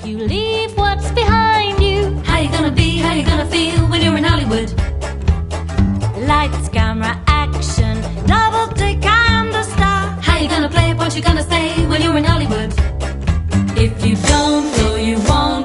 you leave what's behind you. How you gonna be, how you gonna feel when you're in Hollywood? Lights, camera, action, double take, I'm the star. How you gonna play, what you gonna say when you're in Hollywood? If you don't or you won't